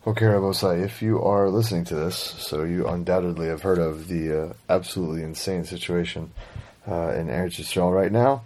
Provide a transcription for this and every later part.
Okay, Rabosai, if you are listening to this, so you undoubtedly have heard of the absolutely insane situation in Eretz Yisrael right now,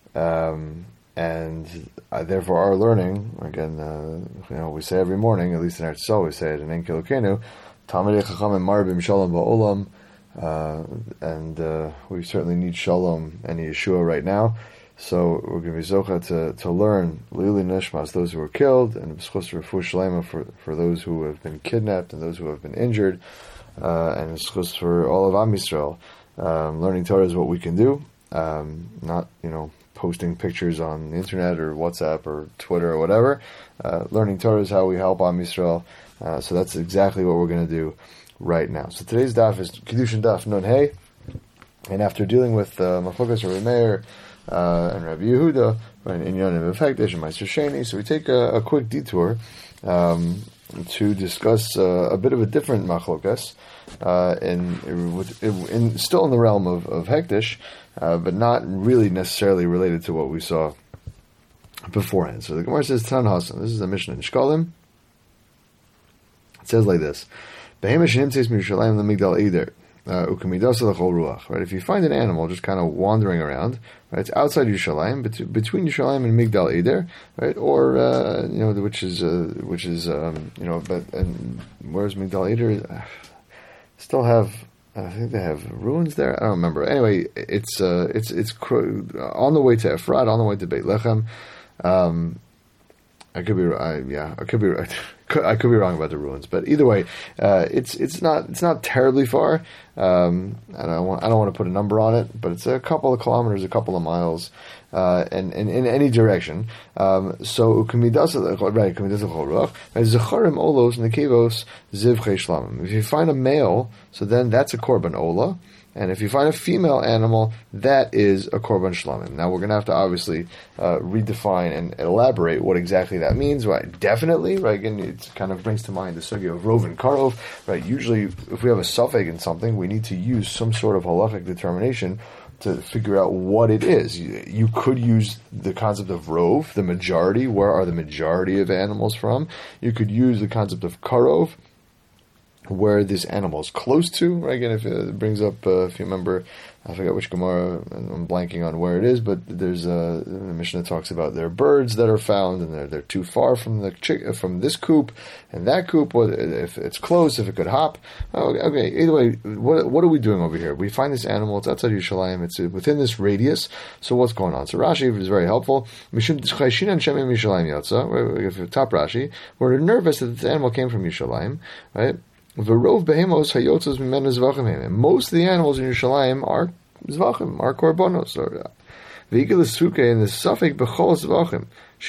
and therefore are learning, again, we say every morning, at least in Eretz Yisrael, we say it in En Kilokenu, Talmidei Chachamim Marbim Shalom Ba'olam, and we certainly need Shalom and Yeshua right now. So we're going to be zocha to learn Lili Nishmas, those who were killed, and B'schus Refuah Shalema for those who have been kidnapped and those who have been injured, and B'schus for all of Am Yisrael. Learning Torah is what we can do, not posting pictures on the internet or WhatsApp or Twitter or whatever. Learning Torah is how we help Am Yisrael. So that's exactly what we're going to do right now. So today's daf is Kedushin Daf Nun Hey, and after dealing with Machlokas Rabbi Meir and Rabbi Yehuda, and Inyanim of Hekdesh and Meister Sheni. So we take a quick detour to discuss a bit of a different machlokas, still in the realm of Hekdesh, but not really necessarily related to what we saw beforehand. So the Gemara says, Tan Hasan, this is a Mishnah in Shkalim. It says like this: right, if you find an animal just kind of wandering around, right, it's outside Yerushalayim, between Yerushalayim and Migdal Eder, right, or which is but and where's Migdal Eder? Still have, I think they have ruins there. I don't remember. Anyway, it's on the way to Efrat, on the way to Beit Lechem. I could be I could be wrong about the ruins, but either way, it's not terribly far. I don't want to put a number on it, but it's a couple of kilometers, a couple of miles, and in any direction. So if you find a male, so then that's a korban ola. And if you find a female animal, that is a korban shlamim. Now we're going to have to obviously redefine and elaborate what exactly that means. Right? Definitely, right? Again, it kind of brings to mind the sugya of rov and karov. Right? Usually, if we have a suffix in something, we need to use some sort of halachic determination to figure out what it is. You could use the concept of rov, the majority. Where are the majority of animals from? You could use the concept of karov, where this animal is close to, right? Again, if it brings up, if you remember, I forget which Gemara, and I'm blanking on where it is, but there's the Mishnah talks about there are birds that are found, and they're too far from from this coop and that coop. If it's close, if it could hop. Okay. Either way, what are we doing over here? We find this animal. It's outside Yerushalayim. It's within this radius. So what's going on? So Rashi is very helpful. If you top Rashi, we're nervous that this animal came from Yerushalayim, right? And most of the animals in Yerushalayim are zvachim, are korbanos. V'igel suke in the suffix b'chol zvachim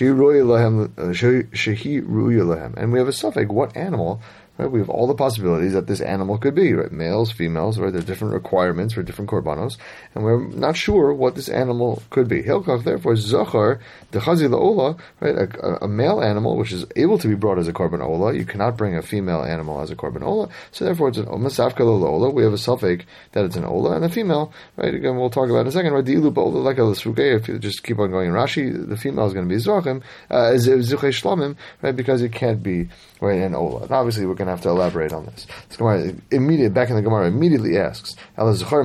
shehi ruya lahem. And we have a suffix. What animal? Right, we have all the possibilities that this animal could be, right? Males, females, right? There are different requirements for different korbanos, and we're not sure what this animal could be. Hilkach, therefore, zachar dechazi laola, right? A male animal which is able to be brought as a korban ola. You cannot bring a female animal as a korban ola, so therefore it's an masafka laola. We have a suffix that it's an ola, and a female, right? Again, we'll talk about in a second. Right? Di'ilu ba'ola like a l'srugei. If you just keep on going in Rashi, the female is going to be zvachim, zuchei shlamim, right? Because it can't be, right, an ola. And obviously, we're going to have to elaborate on this. This Gemara back in the Gemara immediately asks, what do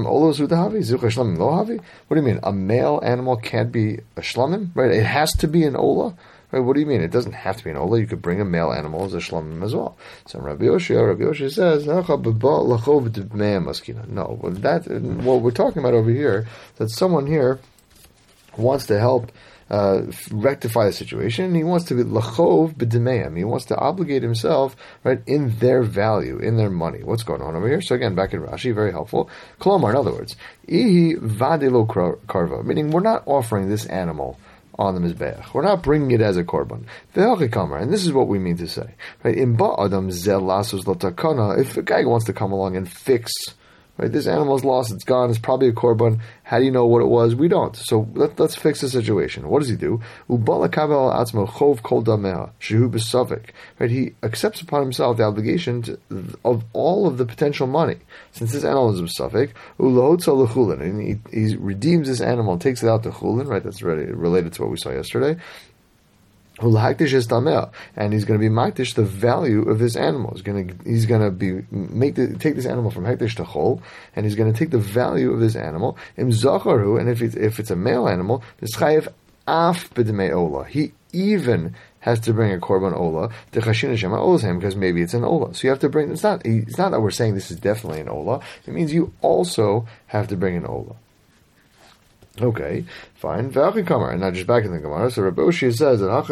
you mean? A male animal can't be a shlamim? Right? It has to be an ola? Right? What do you mean? It doesn't have to be an ola. You could bring a male animal as a shlamim as well. So Rabbi Yoshia says, no. What we're talking about over here, that someone here wants to help rectify the situation. He wants to be lachov b'demeim. He wants to obligate himself, right, in their value, in their money. What's going on over here? So again, back in Rashi, very helpful. Kolomar, in other words, ihi vadelo karva, meaning we're not offering this animal on the mizbeach. We're not bringing it as a korban. And this is what we mean to say, right? If a guy wants to come along and fix, right, this animal is lost, it's gone, it's probably a korban. How do you know what it was? We don't. So let's fix the situation. What does he do? Right, he accepts upon himself the obligation of all of the potential money. Since this animal is a suffix, and he redeems this animal and takes it out to chulin, right, that's related to what we saw yesterday. Ulahaktish is tameh, and he's going to be maktish the value of this animal. He's going to take this animal from hektish to chol, and he's going to take the value of this animal. Im zacharu, and if it's a male animal, this chayev af b'demei ola. He even has to bring a korban ola to chashina shema olazhem, because maybe it's an ola. So you have to bring. It's not that we're saying this is definitely an ola. It means you also have to bring an ola. Okay, fine. And now just back in the Gemara, so Rabbi Oshia says that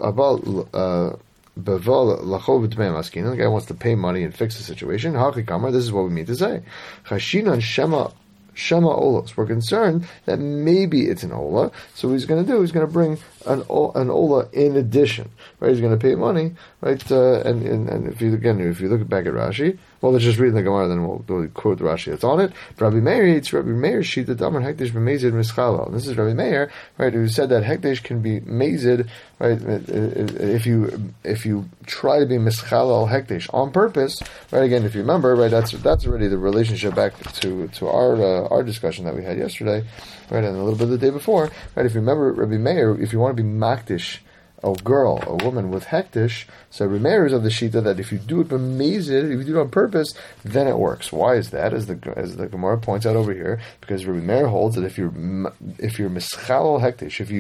the guy wants to pay money and fix the situation. This is what we mean to say. Chashinan Shema Olos. We're concerned that maybe it's an Ola. So what he's going to do, he's going to bring an Ola in addition. Right? He's going to pay money. Right? And if you look back at Rashi, well, let's just read the Gemara, then we'll quote the Rashi that's on it. Rabbi Meir, it's Rabbi Meir's sheet that Damar Hekdesh b'mezid mischalal. This is Rabbi Meir, right, who said that Hekdesh can be mazid, right, if you try to be mischalal Hekdesh on purpose, right, again, if you remember, right, that's already the relationship back to our discussion that we had yesterday, right, and a little bit the day before, right, if you remember Rabbi Meir, if you want to be makdish a woman with hektish, so Remeir is of the shita that if you do it b'mezid, if you do it on purpose, then it works. Why is that? As the Gemara points out over here, because Remeir holds that if you're mischalal hektish, if you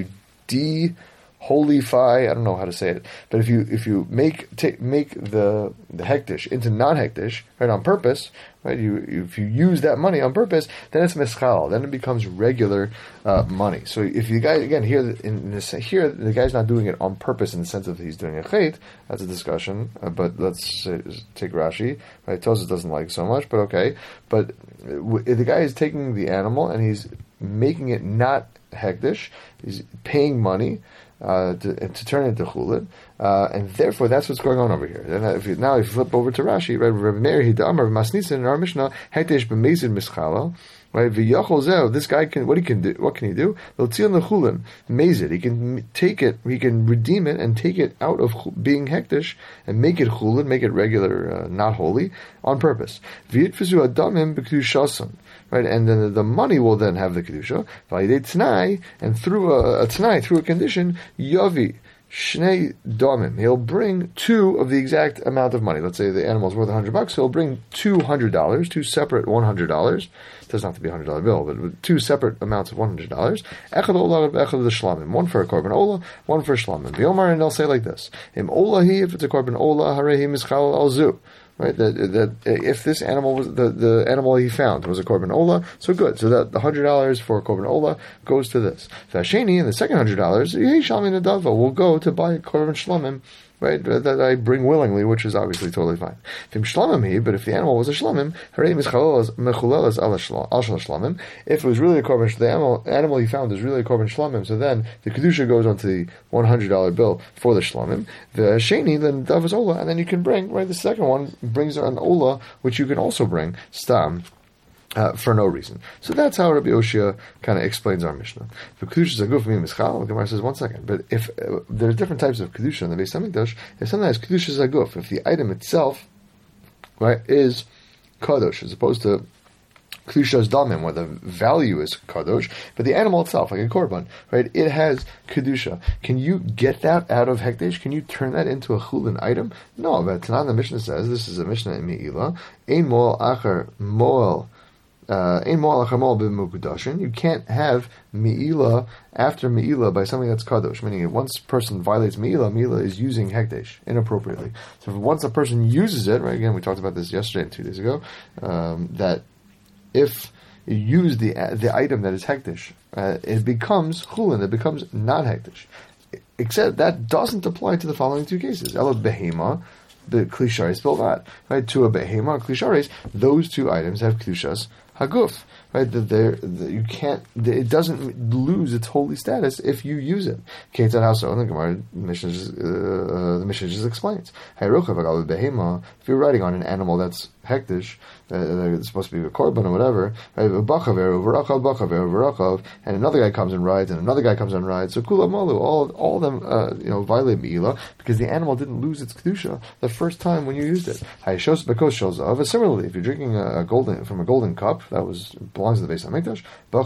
holify, I don't know how to say it, but if you make the hektish into non-hektish, right, on purpose, right, if you use that money on purpose, then it's mischal, then it becomes regular money. So if you guys, again, here the guy's not doing it on purpose in the sense of he's doing a chait, that's a discussion, but let's take Rashi, right, Tosfos doesn't like so much, but okay, but the guy is taking the animal and he's making it not hektish, he's paying money, to turn it into chulin, and therefore that's what's going on over here. And if you flip over to Rashi, right, Rabbi Meir Hidamar Masnisin in our Mishnah, Hekdesh b'mezid mischala, right? V'yachol zeh. This guy can what can he do? L'tzion l'chulin mezid. He can take it. He can redeem it and take it out of being hektish and make it chulin, make it regular, not holy, on purpose. V'yitfizu adamim b'kedushason. Right, and then the money will then have the kedusha. V'alidei t'nai, and through a t'nai, through a condition, yavi shnei domim. He'll bring two of the exact amount of money. Let's say the animal's worth $100. He'll bring $200, two separate $100. It doesn't have to be a $100 bill, but two separate amounts of $100. Echad olah, echad the shlamim. One for a korban olah, one for a shlamim. V'yomar, and they'll say like this: Im olahi, if it's a korban olah, harehi mischal al zu. Right, that if this animal was the animal he found was a korban olah, so good. So that the $100 for a korban olah goes to this. Vasheni, and the second $100, yeh shalmin adava, will go to buy korban shlamim, right, that I bring willingly, which is obviously totally fine. But if the animal was a shlamim, if it was really a korban, the animal he found is really a korban shlamim, so then the kedusha goes onto the $100 bill for the shlamim. The sheni, then dav is ola, and then you can bring, right, the second one brings an ola, which you can also bring stam. For no reason. So that's how Rabbi Oshia kind of explains our Mishnah. If kedusha is aguf mi mischal, the Gemara says 1 second. But if there's different types of kedusha in the Beis Hamikdash, if sometimes kedusha is aguf, if the item itself, right, is kadosh, as opposed to kedusha's damim, where the value is kadosh, but the animal itself, like a korban, right, it has kedusha. Can you get that out of hekdesh? Can you turn that into a chulin item? No, but Tanan the Mishnah says, this is a Mishnah in Me'ilah, ein moel achar moel. You can't have Me'ilah after Me'ilah by something that's kadosh, meaning if once a person violates Me'ilah is using hekdesh inappropriately. So once a person uses it, right, again, we talked about this yesterday and 2 days ago, that if you use the item that is hekdesh, it becomes chulin, it becomes not hekdesh. Except that doesn't apply to the following 2 cases. Ela behema, the klisharis bilvat, right? To a behema, klisharis, those 2 items have klishas haguf, right? You can't. It doesn't lose its holy status if you use it. Ketzad haso, and the Gemara the Mishnah just explains. If you're riding on an animal that's hektish, it's supposed to be a korban or whatever, right? And another guy comes and rides, and another guy comes and rides. So kula malu, all of them, violate meila because the animal didn't lose its kedusha the first time when you used it. Similarly, if you're drinking from a golden cup that belongs to the Beis Hamikdash,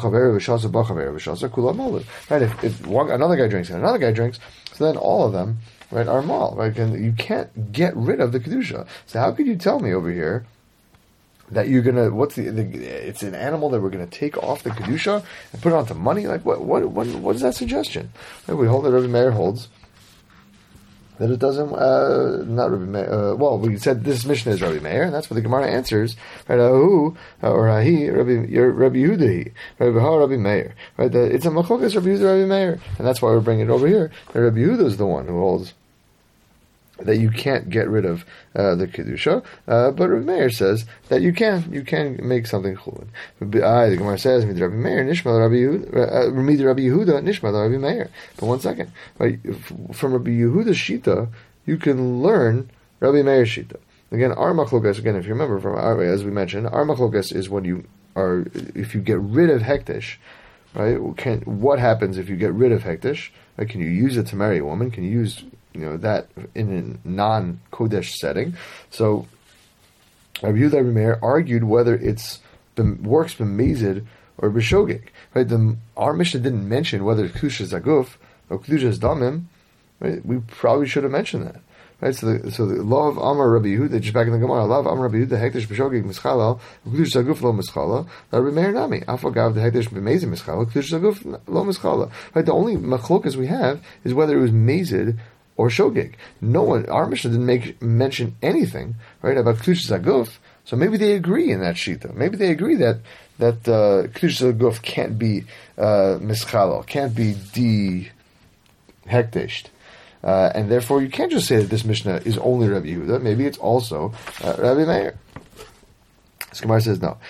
kula malu. Right? If another guy drinks and another guy drinks, so then all of them, right, are mal. Right? And you can't get rid of the kedusha. So how could you tell me over here that you're gonna? It's an animal that we're gonna take off the kedusha and put it onto money? Like what is that suggestion? Right? We hold that Rabbi Meir holds that it doesn't. Not Rabbi Meir. Well, we said this Mishnah is Rabbi Meir, and that's what the Gemara answers. Right? Ahu or Hahi Rabbi Yehuda, Rabbi Meir. Right? It's a machlokas Rabbi Yehuda, Rabbi Meir, and that's why we're bringing it over here. And Rabbi Yehuda is the one who holds that you can't get rid of the kedusha, but Rabbi Meir says that you can make something chulin. The Gemara says Mid Rabbi Meir Nishma Rabbi Yehuda Nishma Rabbi Meir. But one second, right? From Rabbi Yehuda's shita, you can learn Rabbi Meir's shita. Again, our machlokas. Again, if you remember from as we mentioned, our machlokas is when if you get rid of hektish. Right? What happens if you get rid of hektish? Right? Can you use it to marry a woman? Can you use that in a non-kodesh setting? So Rabbi Yehuda Rabbi Meir argued whether works b'mezid or b'shogeg. Right? Our Mishnah didn't mention whether it's kedusha zaguf or kedusha damim. Right? We probably should have mentioned that. Right? So the law of Amar Rabbi Yehuda, just back in the Gemara, law of Amar Rabbi Yehuda, hektish b'shogeg mischala, kedusha zaguf lo mischala. Rabbi Meir nami, afagav the hektish b'mezid mischala, kedusha zaguf lo mischala. Right? The only machlokas we have is whether it was mezid or shogeg. No one, our Mishnah didn't mention anything, right, about kedusha zaguf. So maybe they agree in that shita. Maybe they agree that kedusha zaguf can't be mischala, can't be de-hektished. And therefore, you can't just say that this Mishnah is only Rabbi Yehuda. Maybe it's also Rabbi Meir. This Gemara says no.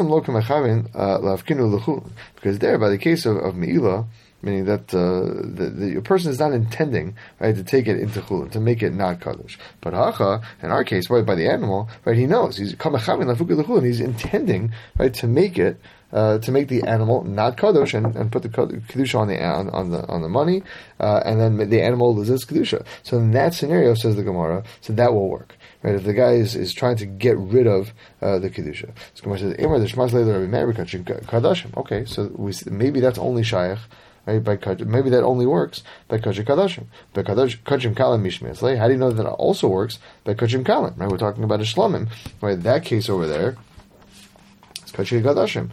Because there, by the case of Meila, meaning that the person is not intending, right, to take it into chulin, to make it not kadosh. But hacha, in our case, right, by the animal, right, he knows he's intending, right, to make it. To make the animal not kadosh and put the kedusha on the money, and then the animal loses kedusha. So in that scenario, says the Gemara, so that will work. Right? If the guy is trying to get rid of the kedusha, so Gemara says, okay, so maybe that's only shayach. Right, maybe that only works by kachim kadashim. By kachim kalim mishmeslei. How do you know that it also works by kachim kalim? Right, we're talking about a shlamim. Right, that case over there, it's kachim kadashim.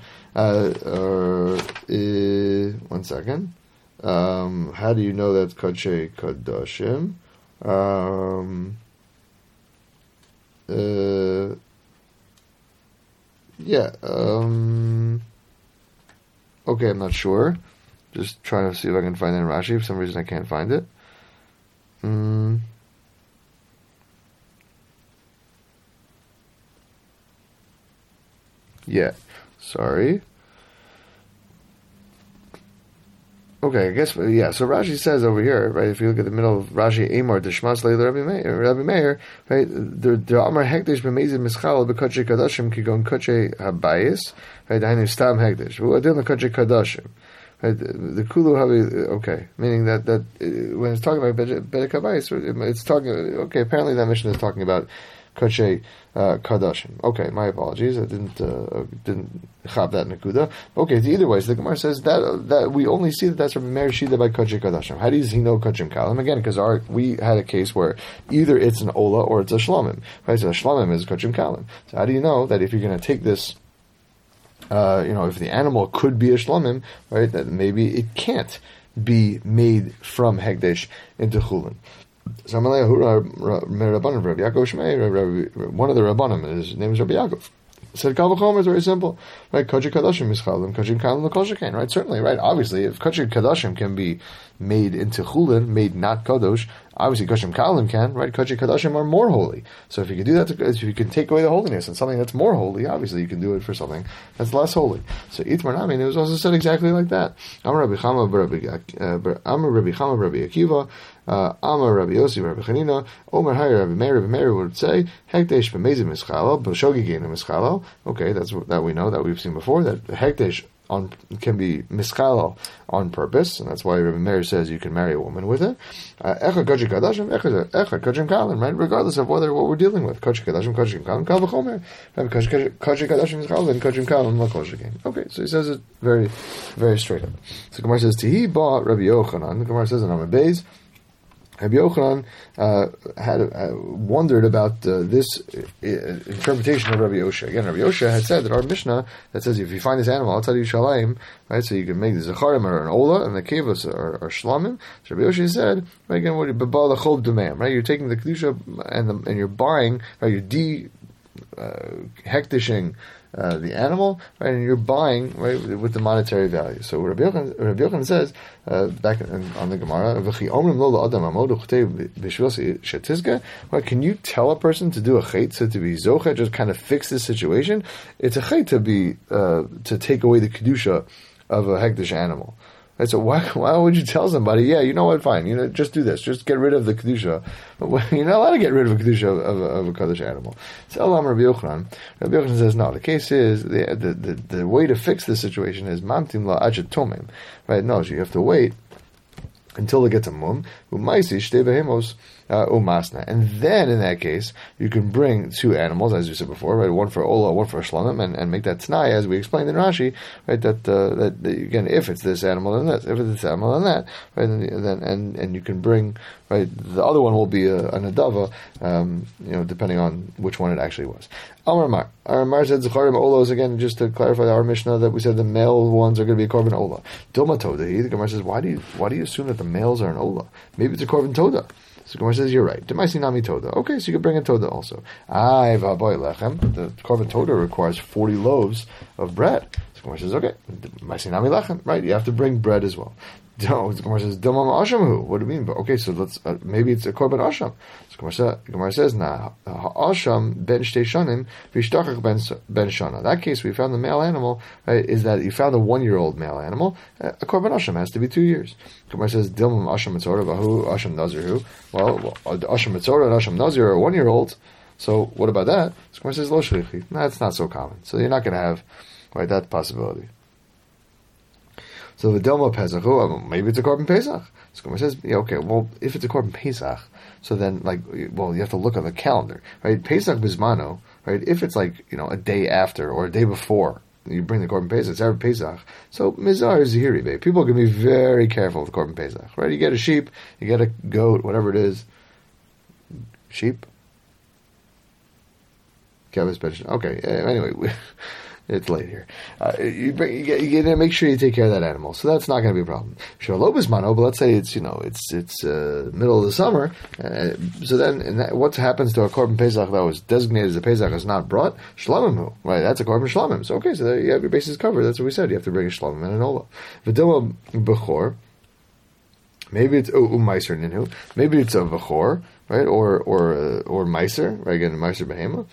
One second. How do you know that's kachim kadashim? Okay, I'm not sure. Just trying to see if I can find it in Rashi. For some reason, I can't find it. Yeah, sorry. Okay, I guess, yeah, so Rashi says over here, right, if you look at the middle of Rashi, Amar, Deshmas Leila Rabbi Meir, right, the Amar Hekdesh B'mezid Mischal B'Kotche Kadashim Kigon Kotche Habayis, right, Dainu Stam Hekdesh, V'Adil Kotche Kadashim. Right, the Kulu Habi, okay, meaning that when it's talking about Bedek Habayis, it's talking, okay, apparently that mission is talking about Kotche Kadashim. Okay, my apologies. I didn't chab that nakuda. Okay, either way, so the Gemara says that we only see that's Rabbi Meir Shida by Kotche Kadashim. How does he know Kotchim Kalim? Again, because we had a case where either it's an Ola or it's a Shlamim. Right, so a Shlamim is Kotchim Kalim. So how do you know that if you're going to take this, if the animal could be a Shlamim, right, that maybe it can't be made from Hegdesh into Chulin? So one of the Rabbanim, his name is Rabbi Yaakov, said Kal V'chomer is very simple, right? Kotche Kadashim Mischalim, Kotche Kalim L'Kol Shekain, right? Certainly, right? Obviously, if Kotche Kadashim can be made into Chulin, made not Kadosh, Obviously, Koshim Kalim can, right? Kodesh Kadashim are more holy. So if you can do that, if you can take away the holiness and something that's more holy, obviously you can do it for something that's less holy. So Itmar Namin, it was also said exactly like that. Amar Rabbi Chama Rabbi Akiva, Amar Rabbi Yossi Rabbi Chanina, Omer Hay Rabbi Meir would say, Hekdesh b'mezim mischalo, b'shogi geinu mischalo. Okay, that we know, that we've seen before, that Hekdesh can be mischalo on purpose, and that's why Rabbi Meir says you can marry a woman with it. Echad Kodesh Kadashim, Echad Kodesh Kalim, right? Regardless of what we're dealing with. Kodesh Kadashim, Kodesh Kalim, Kal v'chomer. Kodesh Kadashim mischalo, and Kodesh Kalim, la Kodesh gein. Okay, so he says it very, very straight up. So Gemara says, Tihi ba Rabbi Yochanan. The Gemara says in Amar Beis, Rabbi Yochanan had wondered about this interpretation of Rabbi Yosha. Again, Rabbi Yosha had said that our Mishnah that says if you find this animal outside Yerushalayim, right, so you can make the Zacharim or an Ola and the Kevos are Shlamim. So Rabbi Yosha said, right, again, what B'bal Chol Dumeim, right? You're taking the Kedusha and you're buying, right? You're hektishing the animal, right, and you're buying, right, with the monetary value. So Rabbi Yochanan says back on the Gemara, right, can you tell a person to do a chait, so to be zocha, just kind of fix the situation? It's a chait to be to take away the kedusha of a hektish animal. Right, so why would you tell somebody, yeah, you know what, fine, just do this, just get rid of the kedusha. But you're not allowed to get rid of a kedusha of a kaddish animal. So Elam Rabbi Yochanan says, no, the case is, the way to fix the situation is mamtim la achet tomim. Right, no, so you have to wait until they get to mum, umaisi shtei behemos umasna, and then in that case you can bring two animals, as you said before, right? One for ola, one for shlamim, and make that t'nai, as we explained in Rashi, right? That again, if it's this animal then this, if it's this animal then that, right? And you can bring, right? The other one will be a nadava, depending on which one it actually was. Amar said Zacharim Olos, again, just to clarify our Mishnah that we said the male ones are going to be a korban Ola. Dilma Toda, the Gemara says, why do you assume that the males are an Ola? Maybe it's a korban Toda. So Gemara says, you're right. Demaisi Nami Toda. Okay, so you can bring a Toda also. The korban Toda requires 40 loaves of bread. So Gemara says, okay, Demaisi Nami Lechem, right? You have to bring bread as well. No, the Gemara says, Dilma Ashamhu. What do you mean? But okay, so let's maybe it's a korban Asham. So Gemara says, nah, Asham ben shtei shanim v'ishtachach ben shana. In that case, we found the male animal, right, is that you found a 1-year-old male animal. A korban Asham has to be 2 years. Gemara says, Dilma Asham Mitzorah v'hu Asham Nazirhu. Well, Asham Mitzorah and Asham Nazir are 1-year-olds. So what about that? So Gemara says, Lo shlichi. No, it's not so common. So you're not going to have, right, that possibility. So the Dilma Pesach, maybe it's a korban Pesach. So Gemara says, yeah, okay, well, if it's a korban Pesach, so then, you have to look on the calendar, right? Pesach Bismano, right? If it's a day after or a day before you bring the korban Pesach, it's Erev Pesach. So Mizar is Zihiri, people can be very careful with korban Pesach, right? You get a sheep, you get a goat, whatever it is. Sheep? Okay, anyway, it's late here. You get to make sure you take care of that animal, so that's not going to be a problem. Shalobis mano, but let's say it's middle of the summer. So then, what happens to a korban pesach that was designated as a pesach is not brought? Shlamimu, right? That's a korban shlamim. So okay, so there you have your bases covered. That's what we said. You have to bring a shlamim and an ola. V'dilma bechor. Maybe it's meiser ninhu. Maybe it's a bechor, right? Or meiser, right? Again, meiser behema.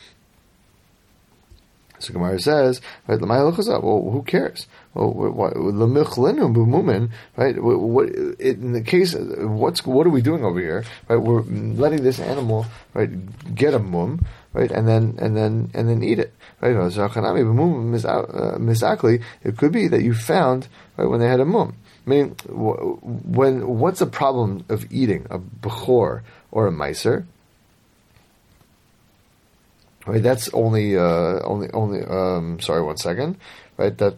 So Gemara says, right? Well, who cares? Well, right? In the case, what are we doing over here? Right? We're letting this animal, right, get a mum, right, and then eat it. Right? It could be that you found, right, when they had a mum. Meaning, what's the problem of eating a bechor or a meiser? Right, that's only. Sorry, 1 second. Right, that.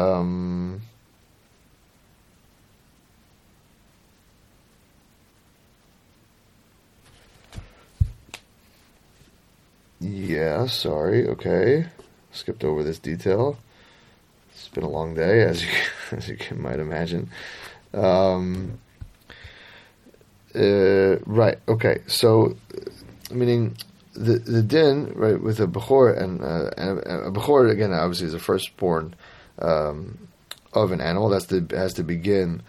Yeah, sorry. Okay, skipped over this detail. It's been a long day, as you might imagine. Right. Okay. So, meaning. The din, right, with a bechor and a bechor, again, obviously is a firstborn of of an animal has to be given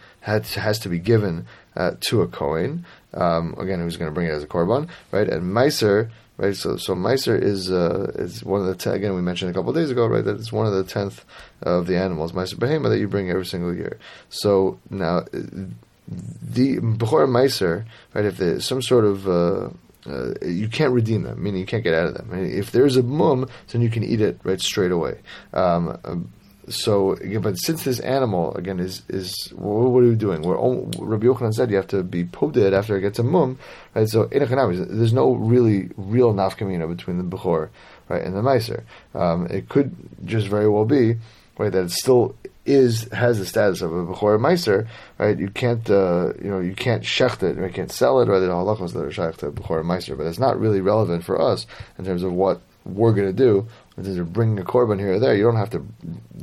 to a kohen. Again, who's going to bring it as a korban, right? And meiser, right? So meiser is one of the again we mentioned a couple of days ago, right? That it's one of the 10th of the animals, meiser behema, that you bring every single year. So now the bechor meiser, right? If there's some sort of you can't redeem them, meaning you can't get out of them. If there's a mum, then you can eat it right straight away. So, again, but since this animal again is what are we doing? Rabbi Yochanan said you have to be poded after it gets a mum, right? So there's no real nafkamina between the bechor, right, and the meiser. It could just very well be, right, that it still has the status of a bechor meiser, right? You can't you can't shecht it, you can't sell it, or the halachos that are shecht to bechor meiser. But it's not really relevant for us in terms of what we're going to do. In terms of bringing a korban here or there, you don't have to be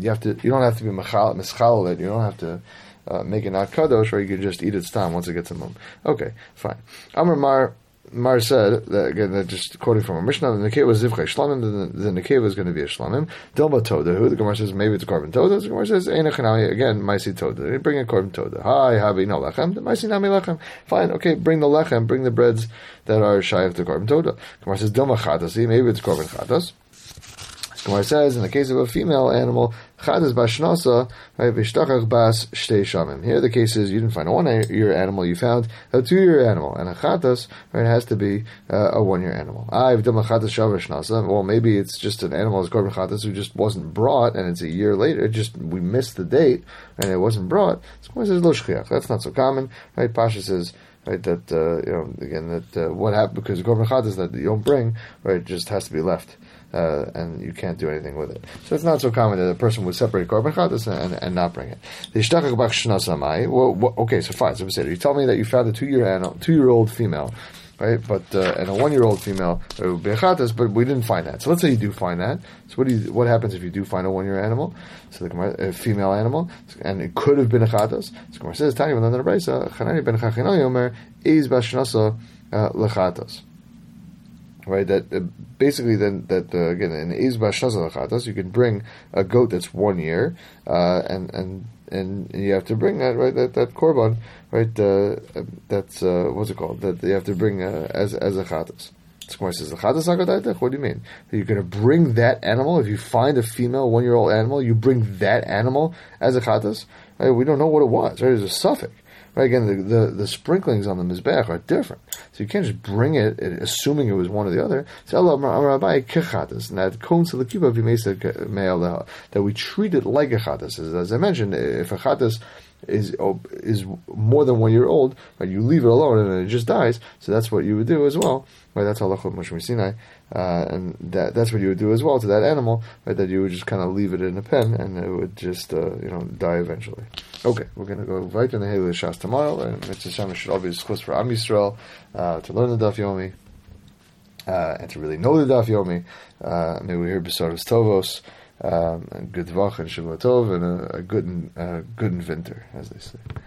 mischal it. You don't have to make it not kadosh, or you can just eat it stam once it gets a mum. Okay, fine. Amar Mar said that again. That just quoting from a Mishnah, the nekeva was zivchei shlamim. The nekeva is going to be a shlamim. Dilma toda. The Gemara says maybe it's a korban toda. The Gemara says eina chanami again. Maisi toda. They bring a korban toda. Hi, habi no lechem. Maisi nami lechem. Fine. Okay, bring the lechem. Bring the breads that are shy of the korban toda. Gemara says dilma chatasi. Maybe it's korban chatas. Gemara says, in the case of a female animal, chadas bashnasa, right, vishtachach bas shtei shamim. Here the case is you didn't find a 1-year animal, you found a 2-year animal, and a chatas, right, has to be a 1-year animal. I've done a chatas shavashnasa. Well, maybe it's just an animal as korban chatas who just wasn't brought, and it's a year later. We missed the date, and it wasn't brought. So Gemara says lo shchiach. That's not so common, right? Pasha says, right, that what happened because korban chatas that you don't bring, right, just has to be left. And you can't do anything with it. So it's not so common that a person would separate korban chatas and not bring it. Well, okay, so fine. So you tell me that you found a 2-year-old female, right? But and a 1-year-old female, it would be a chatas, but we didn't find that. So let's say you do find that. So what happens if you do find a 1-year animal? So a female animal, and it could have been a chatas. So Gemara says, "Tani ben Abraisa, Chanani ben Chachinoi Omer, is bashnasa lechatas." Right, that basically then that again in Eiz Bashnaza Lachatas you can bring a goat that's 1 year, and you have to bring that right that korban right that's what's it called that you have to bring as a chatas. Gemara says Lachatas Agadaytech. What do you mean? That you're going to bring that animal if you find a female 1-year-old animal, you bring that animal as a chatas? Right? We don't know what it was. Right? There's a suffix. Right, again, the sprinklings on the mizbeach are different, so you can't just bring it assuming it was one or the other. That we treat it like a chatas. As I mentioned, if a chatas is more than 1 year old, right, you leave it alone and it just dies. So that's what you would do as well. Right, that's halachot Moshe Sinai, and that's what you would do as well to that animal. Right, that you would just kind of leave it in a pen and it would just die eventually. Okay, we're going to go right in the Halei Shas tomorrow, and Mitzvah Shem should all be discussed for Am Yisrael to learn the Daf Yomi and to really know the Daf Yomi. Maybe we hear Besaros Tovos, and good Vach and Shavua Tov, and a good winter, as they say.